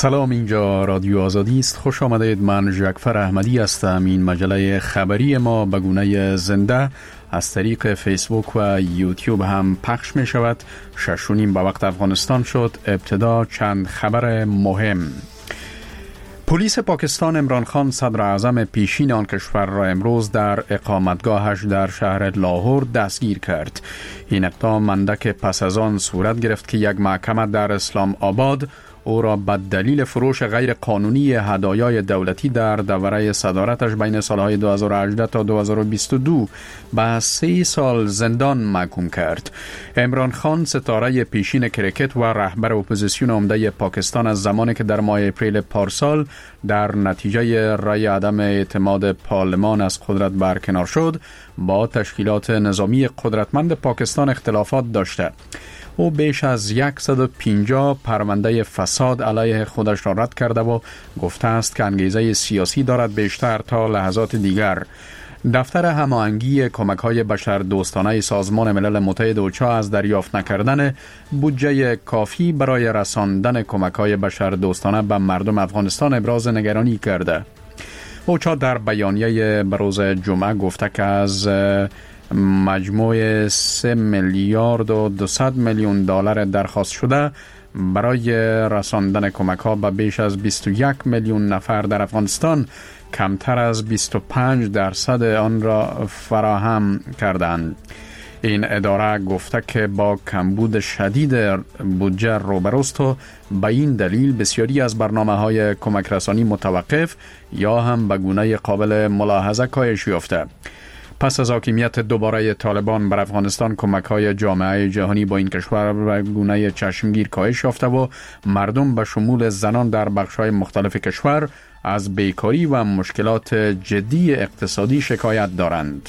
سلام، اینجا رادیو آزادی است. خوش آمدید. من جعفر احمدی هستم. این مجله خبری ما به گونه زنده از طریق فیسبوک و یوتیوب هم پخش می شود. 6:30 به وقت افغانستان شد. ابتدا چند خبر مهم. پلیس پاکستان عمران خان صدر اعظم پیشین آن کشور را امروز در اقامتگاهش در شهر لاهور دستگیر کرد. این اقدام اندک پس از آن صورت گرفت که یک محکمه در اسلام آباد او را به دلیل فروش غیر قانونی هدایای دولتی در دوره صدارتش بین سالهای 2018 تا 2022 به 3 سال زندان محکوم کرد. عمران خان ستاره پیشین کرکت و رهبر اپوزیسیون عمده پاکستان از زمانی که در ماه اپریل پارسال در نتیجه رأی عدم اعتماد پارلمان از قدرت برکنار شد، با تشکیلات نظامی قدرتمند پاکستان اختلافات داشته. او بیش از 150 پرونده فساد علیه خودش را رد کرده و گفته است که انگیزه سیاسی دارد بیشتر تا لحظات دیگر. دفتر هماهنگی کمک‌های بشردوستانه سازمان ملل متحد اوچا از دریافت نکردن بودجه کافی برای رساندن کمک‌های بشردوستانه به مردم افغانستان ابراز نگرانی کرده. اوچا در بیانیه بروز جمعه گفته که از مجموع 3 میلیارد و 200 میلیون دلار درخواست شده برای رساندن کمک ها به بیش از 21 میلیون نفر در افغانستان، کمتر از 25% آن را فراهم کردند. این اداره گفته که با کمبود شدید بودجه روبروست و به این دلیل بسیاری از برنامه‌های کمک رسانی متوقف یا هم به گونه قابل ملاحظه کاهش یافته. پس از حاکمیت دوباره طالبان بر افغانستان، کمک‌های جامعه جهانی با این کشور به گونه چشمگیر کاهش یافته و مردم به شمول زنان در بخش‌های مختلف کشور از بیکاری و مشکلات جدی اقتصادی شکایت دارند.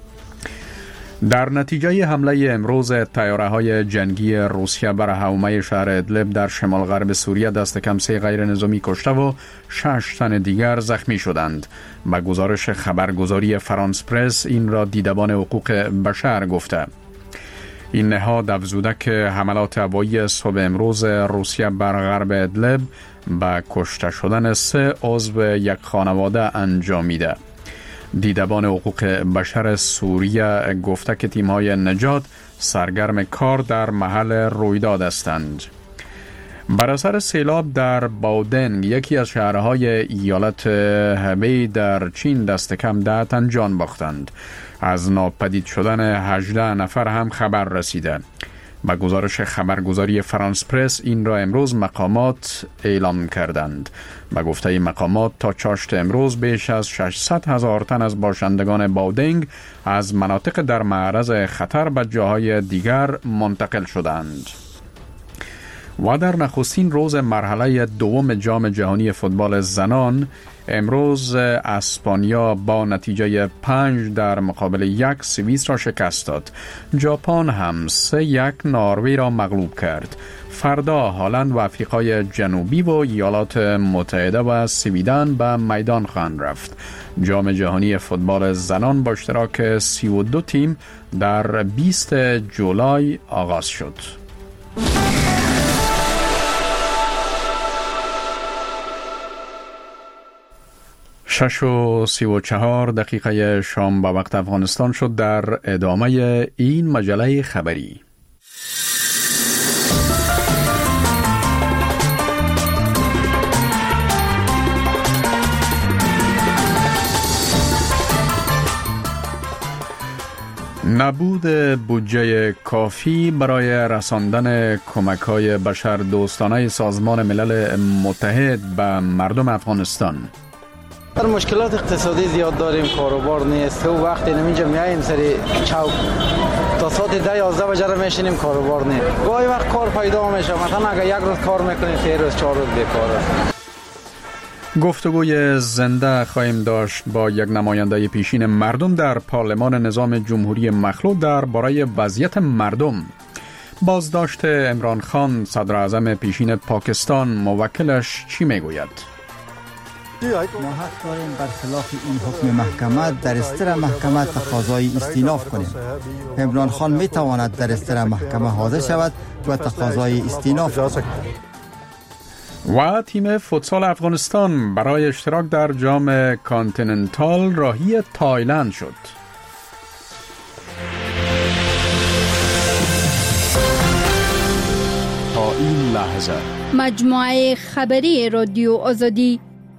در نتیجه حمله امروز طیاره‌های جنگی روسیه بر حومه شهر ادلب در شمال غرب سوریه دست کم 3 غیر نظامی کشته و 6 تن دیگر زخمی شدند. به گزارش خبرگزاری فرانس پرس این را دیدبان حقوق بشر گفته. این نهاد افزوده که حملات هوایی صبح امروز روسیه بر غرب ادلب به کشته شدن 3 عضو یک خانواده انجامیده. دیدبان حقوق بشر سوریه گفته که تیم‌های نجات سرگرم کار در محل رویداد هستند. بر اثر سیلاب در باودنگ، یکی از شهرهای ایالت هبی در چین، دست کم 10 تن جان باختند. از ناپدید شدن 18 نفر هم خبر رسیده. با گزارش خبرگزاری فرانس پرس این را امروز مقامات اعلام کردند. با گفته مقامات تا چاشت امروز بیش از 600,000 تن از باشندگان باودنگ از مناطق در معرض خطر به جاهای دیگر منتقل شدند. و در نخستین روز مرحله دوم جام جهانی فوتبال زنان، امروز اسپانیا با نتیجه 5 در مقابل 1 سوئیس را شکست داد. ژاپن هم 3-1 نروژ را مغلوب کرد. فردا هلند و آفریقای جنوبی و ایالات متحده و سویدن به میدان خواهند رفت. جام جهانی فوتبال زنان با اشتراک 32 تیم در 20 جولای آغاز شد. 6:34 شام به وقت افغانستان شد. در ادامه این مجله خبری، نبود بودجه کافی برای رساندن کمک‌های بشردوستانه سازمان ملل متحد به مردم افغانستان. در مشکلات اقتصادی زیاد داریم، کاروبار نیست و وقتی نمی‌جا میایم سری چوک تا ساعت 10-11 بجه رو میشینیم، کاروبار نیست. گاهی وقت کار پیدا میشه، مثلا اگه یک روز کار میکنیم 3 روز 4 روز بیکاره. گفتگوی زنده خواهیم داشت با یک نماینده پیشین مردم در پارلمان نظام جمهوری مخلوع درباره وضعیت مردم. بازداشت عمران خان صدر اعظم پیشین پاکستان، موکلش چی میگوید؟ ما حق داریم برخلاف این حکم محکمه در استر محکمه تقاضای استیناف کنیم. عمران خان می تواند در استر محکمه حاضر شود و تقاضای استیناف کند. و تیم فوتسال افغانستان برای اشتراک در جام کانتیننتال راهی تایلند شد. تا این لحظه مجموعه خبری رادیو آزادی.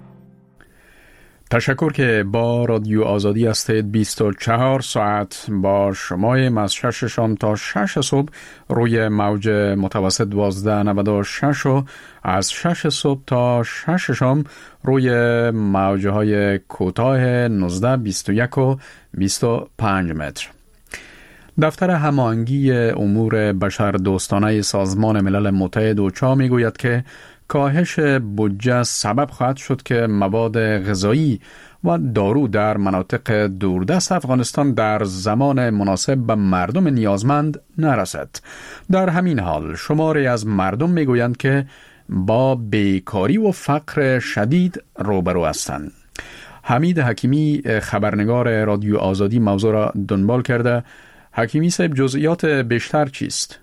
تشکر که با رادیو آزادی هستید. 24 ساعت با شماییم از 6 شام تا 6 صبح روی موج متوسط 1296 و از 6 صبح تا 6 شام روی موجه های کوتاه 19 21 و 25 متر. دفتر هماهنگی امور بشردوستانه سازمان ملل متحد اوچا میگوید که کاهش بودجه سبب خواهد شد که مواد غذایی و دارو در مناطق دوردست افغانستان در زمان مناسب به مردم نیازمند نرسد. در همین حال شماری از مردم میگویند که با بیکاری و فقر شدید روبرو هستند. حمید حکیمی خبرنگار رادیو آزادی موضوع را دنبال کرده. حکیمی صاحب، جزئیات بیشتر چیست؟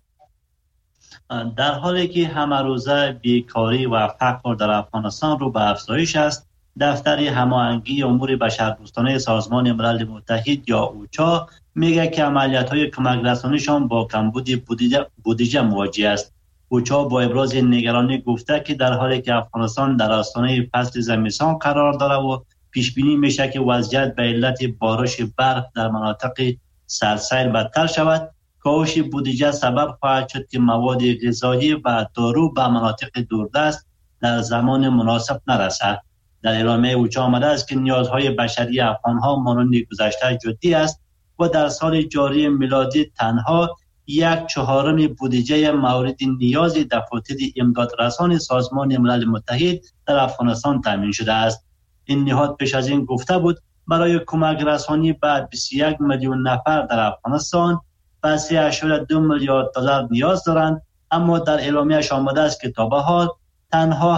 در حالی که همه روزه بیکاری و فقر در افغانستان رو به افزایش است، دفتر هماهنگی امور بشردوستانه سازمان ملل متحد یا اوچا میگه که عملیات‌های کمک رسانیشان با کمبود بودجه مواجه است. اوچا با ابراز نگرانی گفته که در حالی که افغانستان در آستانه فصل زمستان قرار داره و پیش بینی میشه که وضعیت به علت بارش برف در مناطق سرسیل بدتر شود، کاهش بودجه سبب خواهد شد که مواد غذایی و دارو به مناطق دوردست در زمان مناسب نرسد. در اعلامیه اوچا آمده است که نیازهای بشری افغانها مانند گذشته جدی است و در سال جاری میلادی تنها 1/4 بودجه مورد نیاز دفاتر امدادرسان سازمان ملل متحد در افغانستان تامین شده است. این نهاد پیش از این گفته بود برای کمک رسانی به 21 میلیون نفر در افغانستان و 3.2 میلیارد دلار نیاز دارند، اما در اعلامیه‌اش آمده است که تا به حال تنها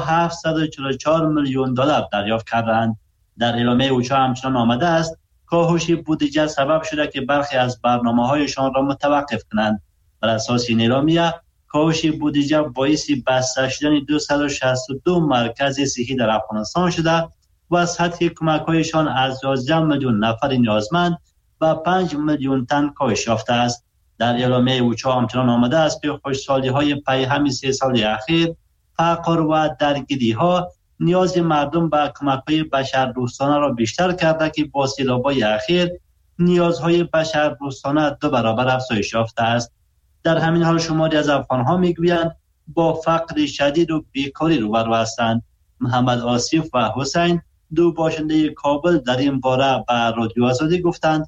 744 میلیون دلار دریافت کردند. در اعلامیه اوچا همچنان آمده است کاهش بودجه سبب شده که برخی از برنامه‌هایشان را متوقف کنند. بر اساس این اعلامیه کاهش بودجه باعث بسته شدن 262 مرکز صحی در افغانستان شده و سطح کمک‌هایشان از 11 میلیون نفر نیازمند و 5 میلیون تن کاهش یافته است. در اعلامیه اوچا همچنان آمده است که خشکسالی‌های پیهم 3 سال اخیر، فقر و درگیری‌ها نیاز مردم به کمک‌های بشردوستانه را بیشتر کرده که با سیلاب‌های اخیر نیازهای بشردوستانه 2 برابر افزایش یافته است. در همین حال شماری از افغان‌ها می‌گویند با فقر شدید و بیکاری روبرو هستند. محمد آصف و حسین، 2 باشنده کابل، در این باره به رادیو آزادی گفتند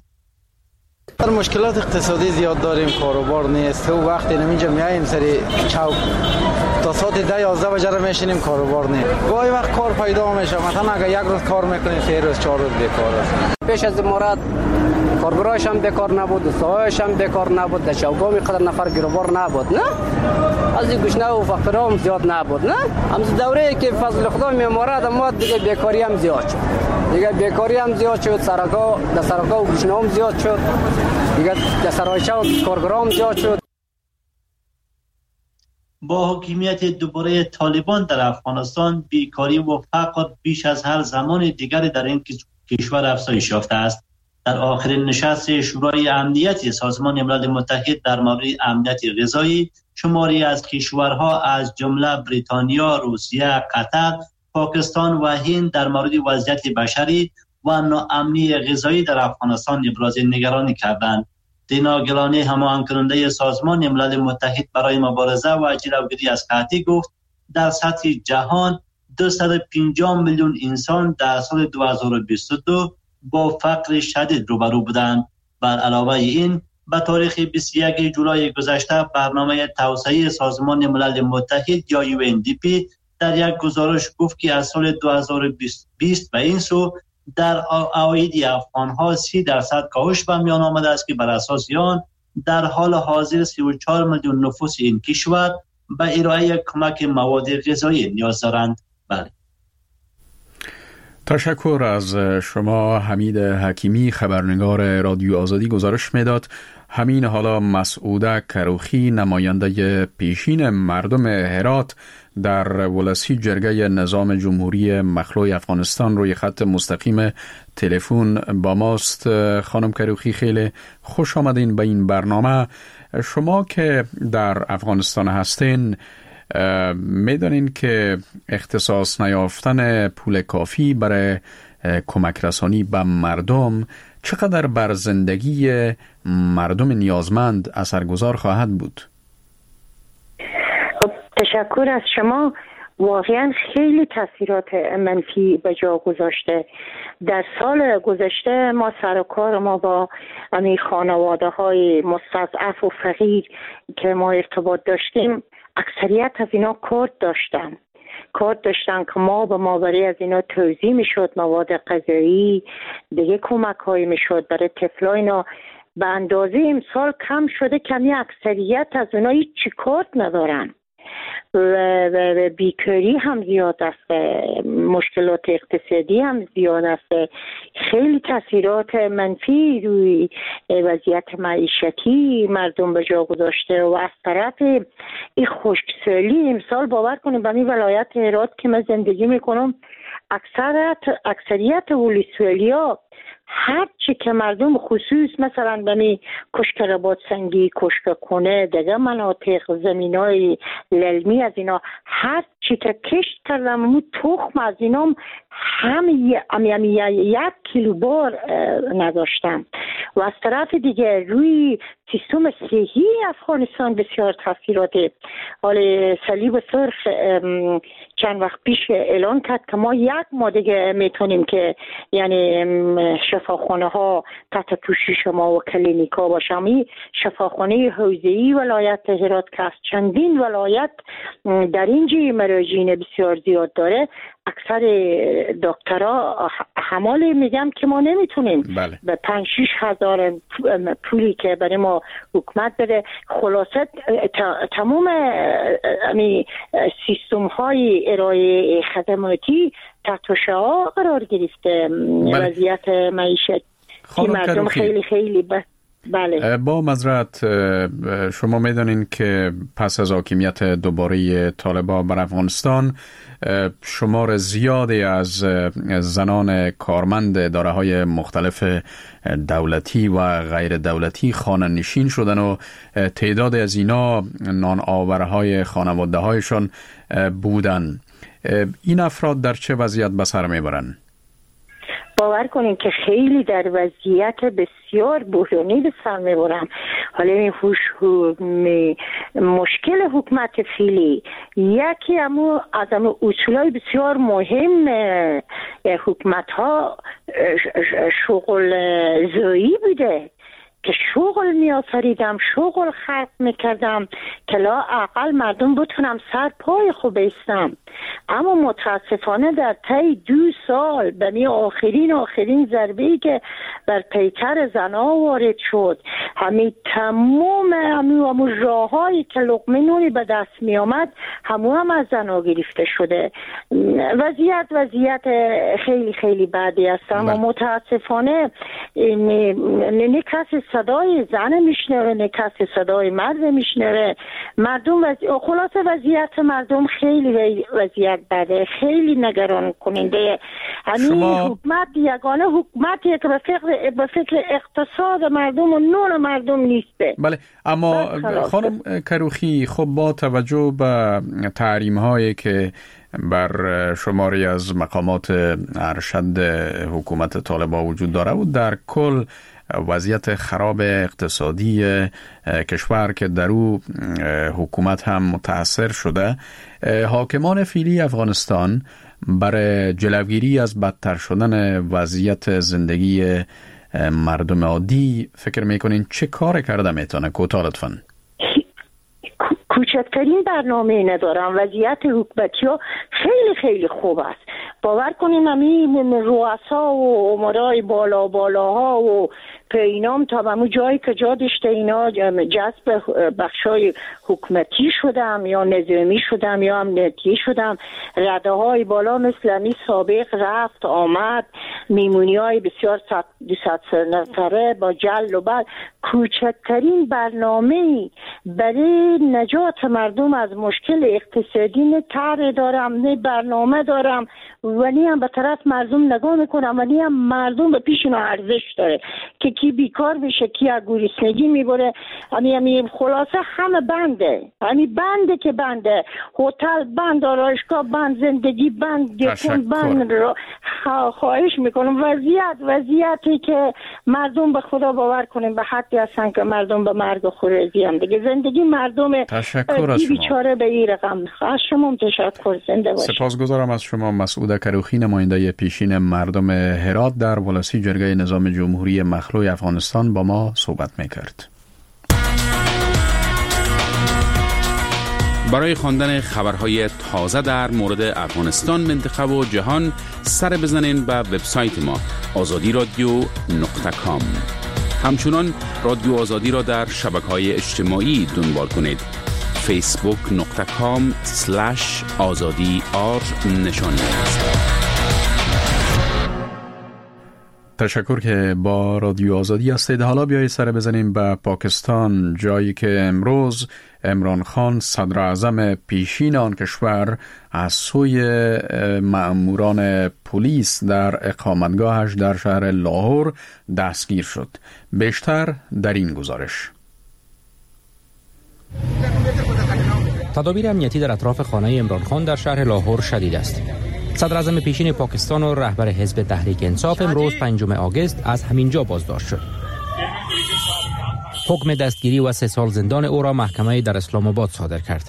در مشکلات اقتصادی زیاد داریم، کاروبار نیست و وقتی اینجا میایم سری چوک تا ساعت 10-11 بجه را میشینیم، کاروبار نیست. گاهی وقت کار پیدا میشه، مثلا اگه یک روز کار میکنیم 3 روز 4 روز بیکار است. پیش از مراد کارگراش هم بیکار نبود، سایش هم بیکار نبود، در چوکا میقدر نفر گروبار نبود، نه از این گشنه و فقر هم زیاد نبود، نه هم دوره که فضل خدا میمارد ما دیگه بیکاری هم زیاد شد، دیگه بیکاری هم زیاد شد، سرکا و گشنه هم زیاد شد، دیگه در سرایچه و کارگرا هم زیاد شد. با حکومت دوباره طالبان در افغانستان بیکاری و فقر بیش از هر زمان دیگری در این کشور افزایش یافته است. در آخرین نشست شورای امنیت سازمان ملل متحد در مورد امنیت غذایی، شماری از کشورها از جمله بریتانیا، روسیه، قطر، پاکستان و هند در مورد وضعیت بشری و ناامنی غذایی در افغانستان ابراز نگرانی کردند. دینا گیلانی، هماهنگ کننده سازمان ملل متحد برای مبارزه و جلوگیری از قحطی، گفت در سطح جهان 250 میلیون انسان در سال 2022 با فقر شدید روبرو بودند. بر علاوه این، به تاریخ 21 جولای گذشته برنامه توسعه سازمان ملل متحد یا UNDP در یک گزارش گفت که از سال 2020 به این سو در عواید افغانها 30% کاهش به میان آمده است که بر اساس آن در حال حاضر 34 میلیون نفوس این کشور به ارائه کمک مواد غذایی نیاز دارند. بله. تشکر از شما حمید حکیمی، خبرنگار رادیو آزادی گزارش میداد. همین حالا مسعوده کروخی، نماینده پیشین مردم هرات در ولسی جرگه نظام جمهوری مخلوع افغانستان روی خط مستقیم تلفن با ماست. خانم کروخی خیلی خوش آمدین به این برنامه. شما که در افغانستان هستین میدانین که اختصاص نیافتن پول کافی برای کمک رسانی به مردم چقدر بر زندگی مردم نیازمند اثرگذار خواهد بود؟ تشکر از شما. واقعا خیلی تاثیرات منفی به جا گذاشته. در سال گذشته ما سر و کار ما با خانواده های مستضعف و فقیر که ما ارتباط داشتیم، اکثریت از اینا کارت داشتن که ما به ماوری از اینا توزیع میشد، مواد غذایی، دیگه کمک های میشد برای طفلا. اینا به اندازه امسال کم شده، کمی اکثریت از اونا هیچ کارت ندارن و بیکاری هم زیاد است، مشکلات اقتصادی هم زیاد است. خیلی تاثیرات منفی روی وضعیت معیشتی مردم به جا گذاشته و از طرف این خشکسالی امسال باور کنیم به این ولایت هرات که من زندگی میکنم، اکثریت ولسوالی‌ها هر چی که مردم خصوص مثلا به کشک رباط سنگی، کشک کنه، دیگه مناطق زمینای للمی از اینا هر چی که کشت کردم اون تخم از اینا هم یک کیلو بار نداشتم. و از طرف دیگه روی سیستم صحی افغانستان بسیار تاثیرات. حالا صلیب سرخ چند وقت پیش اعلان کرد که ما یک ماه دیگه میتونیم که یعنی شفاخانه ها تحت پوشش ما و کلینیکا باشم. شفاخانه حوزه‌ای ولایت هرات که از چندین ولایت در اینجا مراجعین بسیار زیاد داره، اکثر دکترها حمال میگم که ما نمیتونیم به 5-6 هزار پولی که برای ما حکومت بده. خلاصه تمام سیستم های ارائه خدماتی تحت شعاع قرار گرفته. وضعیت معیشت مردم خیلی بله. با معذرت، شما میدانین که پس از حاکمیت دوباره طالبان بر افغانستان شمار زیادی از زنان کارمند اداره‌های مختلف دولتی و غیر دولتی خانه نشین شدن و تعداد از اینا نان آورهای خانواده هایشان بودن. این افراد در چه وضعیت به سر میبرن؟ باور کنین که خیلی در وضعیت بسیار بحرانی به سر میبرم. حالا این مشکل حکومت فعلی یکی از اصولای بسیار مهم حکومت ها شغل زایی بوده که شغل می‌آفریدم، شغل خلق میکردم که لااقل مردم بتونم سر پای خوب ایستم. اما متاسفانه در طی 2 سال به می آخرین ضربه‌ای که بر پیکر زنها وارد شد، تمام راه‌هایی که لقمه نونی به دست می آمد هم از زنها گرفته شده. وضعیت خیلی خیلی بدی است. اما متاسفانه نه کسی صدای زن میشنوه، نه کسی صدای مرد میشنوه. مردم خلاصه وضعیت مردم خیلی وضعیت بده، خیلی نگران کننده. همین حکومت یگانه حکومتیه که به فکر اقتصاد مردم و نون مردم نیسته. بله، اما خانم کروخی، خب با توجه به تحریم هایی که بر شماری از مقامات ارشد حکومت طالبان وجود داره و در کل وضعیت خراب اقتصادی کشور که در او حکومت هم متاثر شده، حاکمان فعلی افغانستان برای جلوگیری از بدتر شدن وضعیت زندگی مردم عادی فکر میکنین چه کار کرده میتونه؟ کوتاه لطفاً. کوچکترین برنامه ندارم. وضعیت حکومتی ها خیلی خیلی خوب است. باور کنین همین رؤسا و امرای بالاها و اینام تا به جایی که جا داشته اینا جذب بخشای حکومتی شدم یا نظامی شدم یا امنیتی شدم، رده های بالا مثل امی سابق رفت آمد، میمونی های بسیار 200 نفره با جل و بل. کوچکترین برنامه برای نجات مردم از مشکل اقتصادی نه طرح دارم نه برنامه دارم، ولی هم به طرف مردم نگاه میکنم، ولی هم مردم به پیش اینا ارزش داره که کی بیکار میشه، کی از گریسنگی میبره. همین خلاصه همه بنده، همین بنده که بنده، هتل بند، آرایشگاه بند، زندگی بند، دکون بند. خواهش میکنم وضعیتی که مردم به خدا باور کنیم به حدی هستن که مردم به مرگ خورزی هم دیگه. زندگی مردم بیچاره به این رقم. از شما تشکر، زنده باشید. سپاسگزارم از شما. مسعود کروخی، نماینده پیشین مردم هرات در ولسی جرگه نظام جمهوری مخلوع افغانستان با ما صحبت میکرد. برای خواندن خبرهای تازه در مورد افغانستان، منطقه و جهان سر بزنین به وبسایت ما azadiradio.com. همچنان رادیو آزادی را در شبکه‌های اجتماعی دنبال کنید. facebook.com/azadi_r نشانی است. تشکر که با رادیو آزادی هستید. حالا بیایید سر بزنیم به پاکستان، جایی که امروز عمران خان صدر اعظم پیشین آن کشور از سوی مأموران پلیس در اقامتگاهش در شهر لاهور دستگیر شد. بیشتر در این گزارش. تدابیر امنیتی در اطراف خانه عمران خان در شهر لاهور شدید است. صدر اعظم پیشین پاکستان و رهبر حزب تحریک انصاف امروز 5 آگوست از همینجا بازداشت شد. حکم دستگیری و 3 سال زندان او را محکمه در اسلام آباد صادر کرد.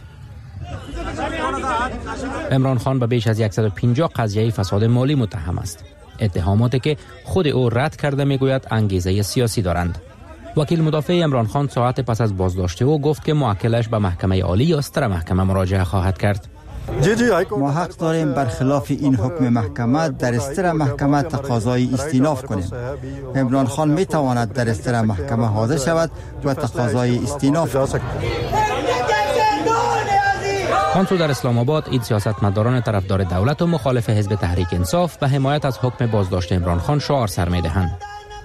عمران خان به بیش از 150 قضیه فساد مالی متهم است. اتهاماتی که خود او رد کرده میگوید انگیزه سیاسی دارند. وکیل مدافع عمران خان ساعت پس از بازداشت او گفت که موکلش به محکمه عالی یا ستر محکمه مراجعه خواهد کرد. ما حق داریم برخلاف این حکم محکمه در استر محکمه تقاضای استیناف کنیم. عمران خان می تواند در استر محکمه حاضر شود و تقاضای استیناف کند. آن سو در اسلام آباد، این سیاستمداران طرفدار دولت و مخالف حزب تحریک انصاف به حمایت از حکم بازداشت عمران خان شعار سر می دهند.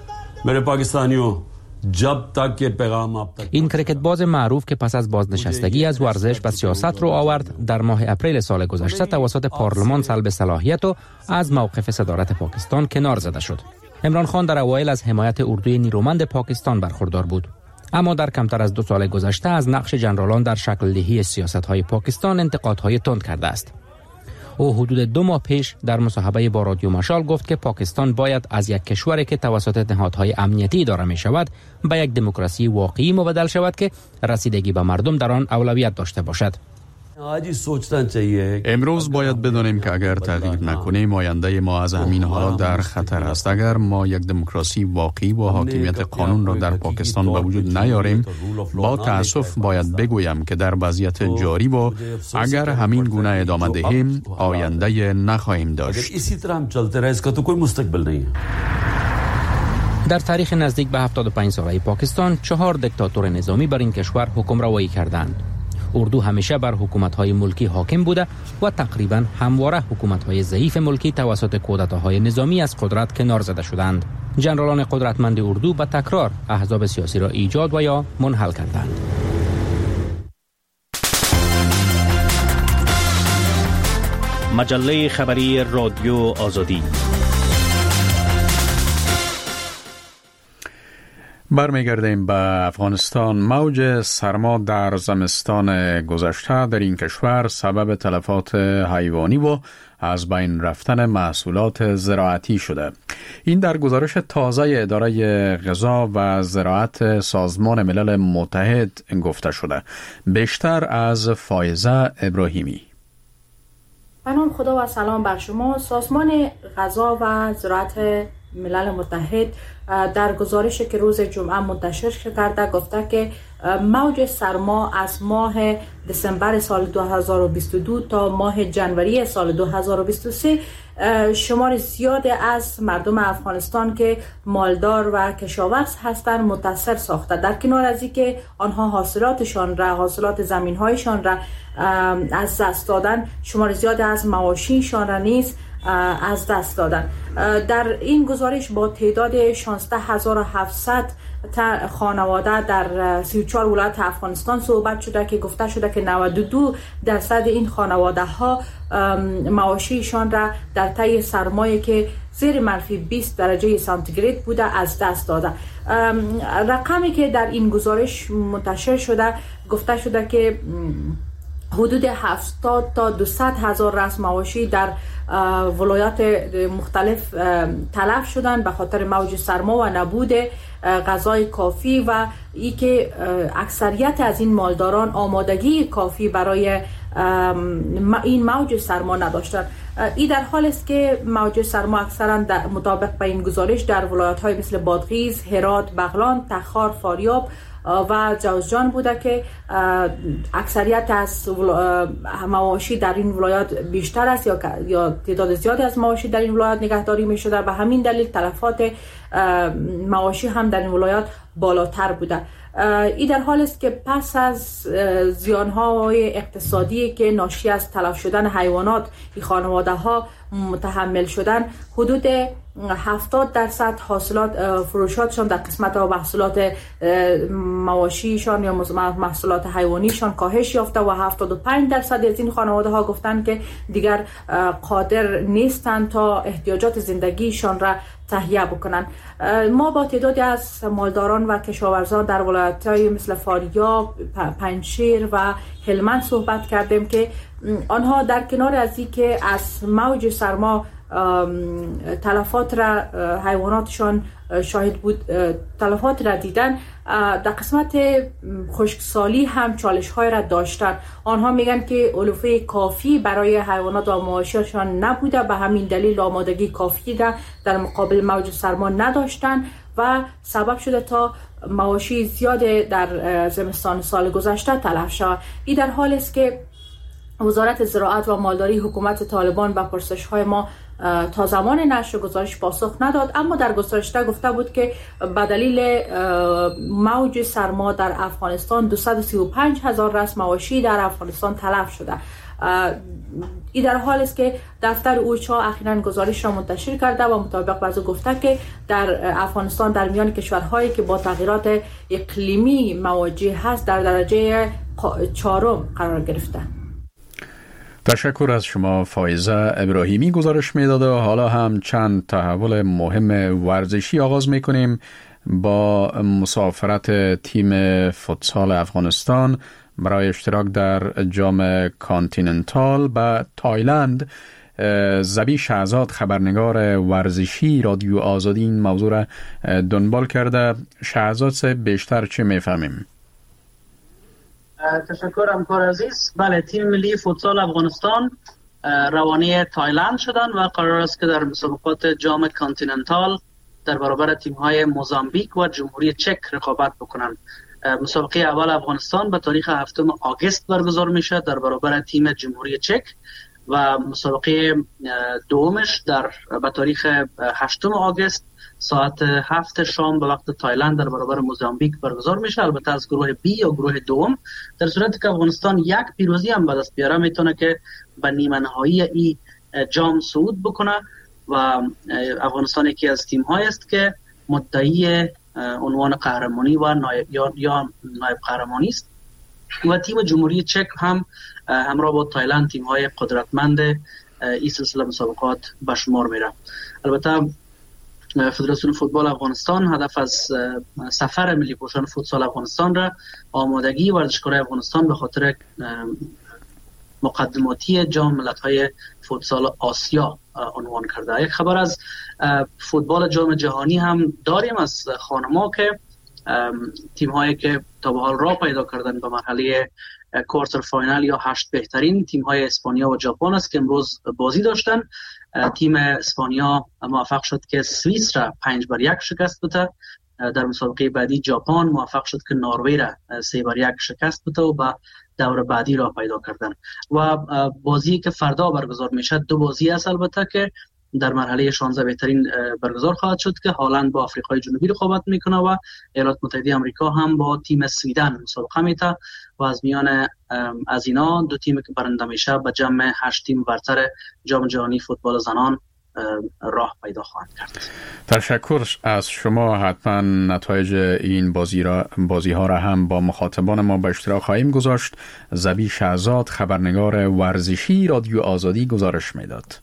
این کرکت باز معروف که پس از بازنشستگی از ورزش و سیاست رو آورد، در ماه اپریل سال گذشته توسط پارلمان سلب صلاحیت و از موقف صدارت پاکستان کنار زده شد. عمران خان در اوایل از حمایت اردوی نیرومند پاکستان برخوردار بود، اما در کمتر از 2 سال گذشته از نقش جنرالان در شکل دهی سیاست‌های پاکستان انتقادهای تند کرده است. او حدود 2 ماه پیش در مصاحبه با رادیو مشال گفت که پاکستان باید از یک کشوری که توسط نهادهای امنیتی اداره می شود به یک دموکراسی واقعی مبدل شود که رسیدگی به مردم در آن اولویت داشته باشد. امروز باید بدانیم که اگر تغییر نکنیم آینده ما از همین حالات در خطر است. اگر ما یک دموکراسی واقعی و حاکمیت قانون را در پاکستان به وجود نیاریم، با تأسف باید بگویم که در وضعیت جاری و اگر همین گونه ادامه دهیم آینده نخواهیم داشت. در تاریخ نزدیک به 75 ساله پاکستان 4 دیکتاتور نظامی بر این کشور حکم روایی کردند. اردو همیشه بر حکومت‌های ملکی حاکم بوده و تقریباً همواره حکومت‌های ضعیف ملکی توسط کودتاهای نظامی از قدرت کنار زده شدند. جنرالان قدرتمند اردو به تکرار احزاب سیاسی را ایجاد و یا منحل کردند. مجله خبری رادیو آزادی. برمیگردیم به افغانستان. موج سرما در زمستان گذشته در این کشور سبب تلفات حیوانی و از بین رفتن محصولات زراعتی شده. این در گزارش تازه اداره غذا و زراعت سازمان ملل متحد گفته شده. بیشتر از فایزه ابراهیمی. به نام خدا و سلام بر شما. سازمان غذا و زراعت ملل متحد در گزارشی که روز جمعه منتشر کرده گفته که موج سرما از ماه دسامبر سال 2022 تا ماه جنوری سال 2023 شمار زیاد از مردم افغانستان که مالدار و کشاورز هستند متاثر ساخته. در کنار از اینکه آنها حاصلات زمین‌هایشان را از دست دادن، شمار زیاد از مواشیشان را نیز از دست دادن. در این گزارش با تعداد 16700 خانواده در 34 ولایت افغانستان صحبت شده که گفته شده که 92% این خانواده ها مواشیشان را در طی سرمایه که زیر منفی 20 درجه سانتیگراد بوده از دست داده. رقمی که در این گزارش منتشر شده گفته شده که حدود 70 تا 200,000 راس مواشی در ولایات مختلف تلف شدند به خاطر موج سرما و نبود غذای کافی و ای که اکثریت از این مالداران آمادگی کافی برای این موج سرما نداشتند. این در حال است که موج سرما اکثرا مطابق به این گزارش در ولایت‌های مثل بادغیس، هرات، بغلان، تخار، فاریاب و جوزجان بوده که اکثریت از مواشی در این ولایات بیشتر است یا تعداد زیادی از مواشی در این ولایات نگهداری می شده. به همین دلیل تلفات مواشی هم در این ولایات بالاتر بوده. این در حال است که پس از زیانهای اقتصادی که ناشی از تلف شدن حیوانات این خانواده ها متحمل شدن، حدود 70% حاصلات فروشاتشان در قسمت محصولات مواشیشان یا محصولات حیوانیشان کاهش یافته و 75% از این خانواده ها گفتند که دیگر قادر نیستند تا احتیاجات زندگیشان را تهیه بکنند. ما با تعدادی از مالداران و کشاورزان در ولایت‌های مثل فاریاب، پنجشیر و هلمند صحبت کردیم که آنها در کنار از اینکه از موج سرما تلفات را حیواناتشان شاهد بود تلفات را دیدن، در قسمت خشکسالی هم چالش های را داشتن. آنها میگن که علوفه کافی برای حیوانات و مواشیشان نبوده، به همین دلیل آمادگی کافی را در مقابل موج سرما نداشتن و سبب شده تا مواشی زیاد در زمستان سال گذشته تلف شد. این در حال است که وزارت زراعت و مالداری حکومت طالبان به پرسش های ما تا زمان نشر گزارش پاسخ نداد، اما در گزارش‌ها گفته بود که به دلیل موج سرما در افغانستان 235,000 راس مواشی در افغانستان تلف شده. این در حال است که دفتر اوچا اخیراً گزارش را منتشر کرده و مطابق با او گفته که در افغانستان در میان کشورهایی که با تغییرات اقلیمی مواجه هست در درجه 4 قرار گرفته. تشکر از شما فائزه ابراهیمی. گزارش میداده حالا هم چند تحول مهم ورزشی آغاز میکنیم با مسافرت تیم فوتسال افغانستان برای اشتراک در جام کانتیننتال به تایلند. زبی شهزاد خبرنگار ورزشی رادیو آزادی این موضوع را دنبال کرده. شهزاد سے بیشتر چه میفهمیم؟ تشکر همکار عزیز. بله، تیم ملی فوتسال افغانستان روانه تایلند شدن و قرار است که در مسابقات جام کانتیننتال در برابر تیم‌های موزامبیک و جمهوری چک رقابت بکنند. مسابقه اول افغانستان به تاریخ 7 آگوست برگزار میشه در برابر تیم جمهوری چک و مسابقه دومش به تاریخ 8 آگوست ساعت 7 شام به وقت تایلند در برابر موزامبیک برگزار میشه، البته از گروه بی یا گروه دوم. در صورتی که افغانستان یک پیروزی هم به دست بیاره میتونه که به نیمه نهایی این جام صعود بکنه و افغانستان یکی از تیم هایی است که مدعی عنوان قهرمانی و نایب قهرمانی است و تیم جمهوری چک هم همراه با تایلند تیم های قدرتمند این سلسله مسابقات به شمار میره. البته فدراسیون فوتبال افغانستان هدف از سفر ملی پوشان فوتسال افغانستان را آمادگی ورزشکاران افغانستان به خاطر مقدماتی جام ملت‌های فوتسال آسیا عنوان کرده. یک خبر از فوتبال جام جهانی هم داریم از خانما که تیم هایی که تا به حال راه پیدا کردن به مرحله کوارتر فاینال یا 8 بهترین تیم های اسپانیا و ژاپن است که امروز بازی داشتن. تیم اسپانیا موفق شد که سوئیس را 5-1 شکست بده در مسابقه بعدی ژاپن موفق شد که نروژ را 3-1 شکست بده و به دور بعدی را پیدا کردن. و بازی که فردا برگزار میشه 2 بازی است البته که در مرحله 16 بهترین برگزار خواهد شد که هالند با آفریقای جنوبی رقابت میکنه و ایالات متحده آمریکا هم با تیم سویدن مسابقه میته و از میان از اینا 2 تیم که برنده میشه به جمع 8 تیم برتر جام جهانی فوتبال زنان راه پیدا خواهند کرد. تشکر از شما. حتما نتایج این بازی ها را هم با مخاطبان ما به اشتراک خواهیم گذاشت. زبی شهزاد، خبرنگار ورزشی، رادیو آزادی گزارش میداد.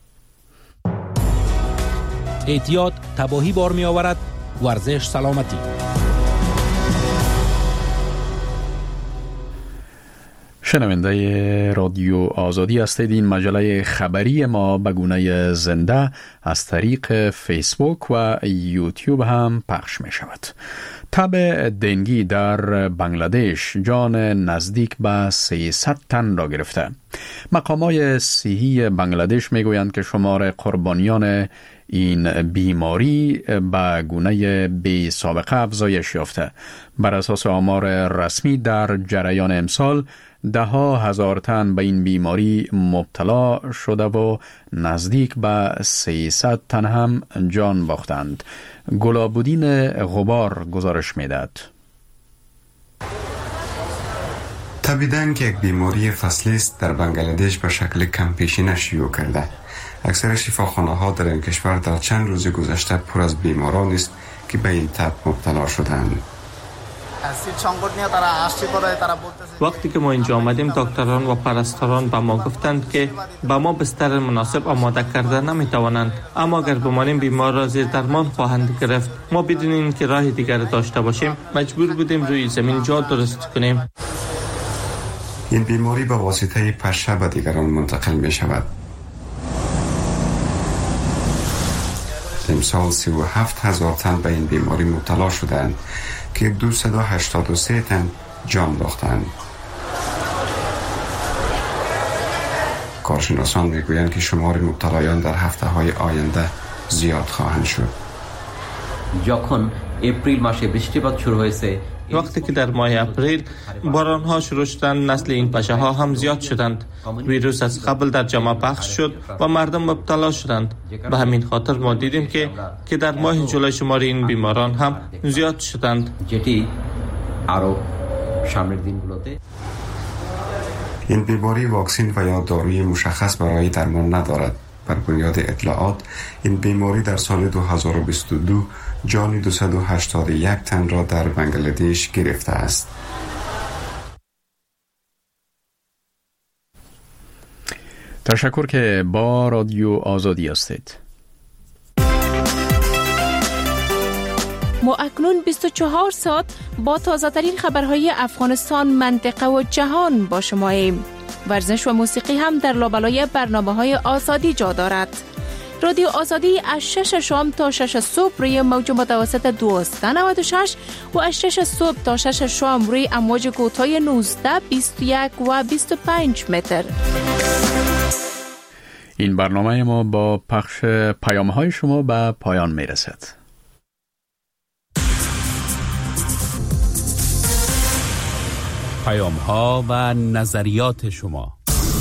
اعتیاد تباهی بار می آورد، ورزش سلامتی. شنونده رادیو آزادی هستید. این مجله خبری ما به گونه زنده از طریق فیسبوک و یوتیوب هم پخش می شود. تب دنگی در بنگلادش جان نزدیک به 300 تن را گرفته. مقامات صحی بنگلادش می گویند که شمار قربانیان این بیماری به گونه بی سابقه افزایش یافته. بر اساس آمار رسمی در جریان امسال 10,000 تن به این بیماری مبتلا شده و نزدیک به 300 تن هم جان باختند. گلابودین غبار گزارش میدهد. تب دنگ یک بیماری فصلی است در بنگلادش به شکل کم پیشینه شیوع کرده. اکثر شفاخانه ها در این کشور در چند روز گذشته پر از بیماران است که به این تب مبتلا شدند. وقتی که ما اینجا آمدیم دکتران و پرستاران به ما گفتند که به ما بستر مناسب آماده کرده نمیتوانند، اما اگر بمانیم بیمار را زیر درمان خواهند گرفت. ما بدون اینکه راه دیگر داشته باشیم مجبور بودیم روی زمین جا درست کنیم. این بیماری به واسطه پشه به دیگران منتقل می شود. امسال 37,000 تن به این بیماری مبتلا شدند که 283 تن جان باختند. کارشناسان میگویند که شمار مبتلایان در هفته‌های آینده زیاد خواهند شد. যখন এপ্রিল মাসে বৃষ্টিপাত শুরু হয়েছে وقتی که در ماه اپریل باران ها شروع شدند نسل این پشه ها هم زیاد شدند. ویروس از قبل در جامعه پخش شد و مردم مبتلا شدند. به همین خاطر ما دیدیم که در ماه جولای شمار این بیماران هم زیاد شدند. این بیماری واکسین و یا داروی مشخص برای درمان ندارد. بر بنیاد اطلاعات این بیماری در سال 2022 جان 281 تن را در بنگلادش گرفته است. تشکر که با رادیو آزادی هستید. ما اکنون 24 ساعت با تازه ترین خبرهای افغانستان، منطقه و جهان با شماییم. ورزش و موسیقی هم در لابلای برنامه‌های آزادی جا دارد. رادیو آزادی از 6 شام تا 6 صبح روی موج متوسط 1296 و از 6 صبح تا 6 شام روی امواج کوتاه 19، 21 و 25 متر. این برنامه ما با پخش پیام‌های شما به پایان میرسد. پیام‌ها و نظریات شما.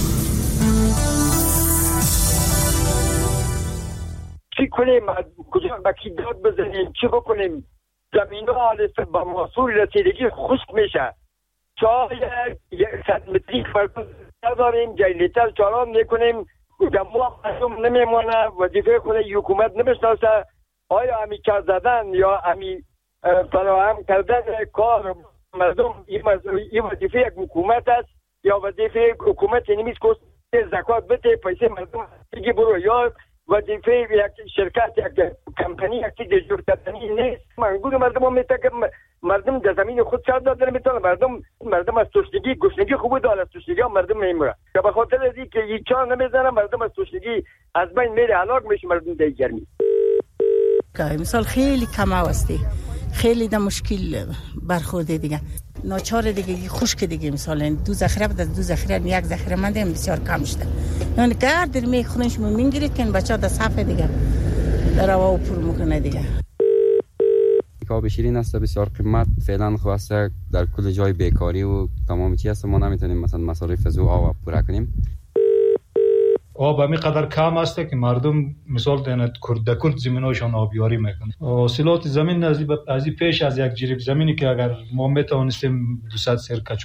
چی کنیم؟ کجا با کی داد بزنیم؟ چی بکنیم؟ زمین‌ها با محصول رسیدگی خشک میشه. چای 100 متری فرق نداریم، جنریتر چالان میکنیم، ما مردم نمیمونه، وظیفه خود حکومت نمیشناسه. آیا همی کار زدن یا همی فراهم کردن کار مردم این وظیفه یک حکومت است یا وظیفه حکومت نیست که زکات بده پیسه مردم دیگه برو، یا وظیفه یک شرکت یک کمپانی یک چیز جور کردنی نیست. منگول مردم هم میتونه که مردم در زمین خود سر دادن میتونه، مردم از تشنگی گشنگی خوب داره، از تشنگی هم مردم میمیره که به خاطر از اینکه هیچ چا نمیزنه مردم از تشنگی از بین میره، هلاک میشه مردم در گرمی. مثال خیلی کم هستی، خیلی در مشکل برخورده دیگه، ناچار دیگه خشک دیگه. مثلا 2 ذخیره بود، از 2 ذخیره 1 ذخیره مونده، بسیار کم شده. یعنی گرد می خونش میگیرید که این بچا در صفه دیگه در هوا پر میکنه دیگه. که آب شیرین است بسیار قیمت فعلا خواسته در کل جای بیکاری و تمام چیز است، ما نمیتونیم مثلا مصارف از آب پورا کنیم. آب همی قدر کم است که مردم مثال دهند کرد زمیناشان آبیاری میکنند. حاصلات زمین از پیش از یک جریب زمینی که اگر ما میتوانستیم 200 سر کچ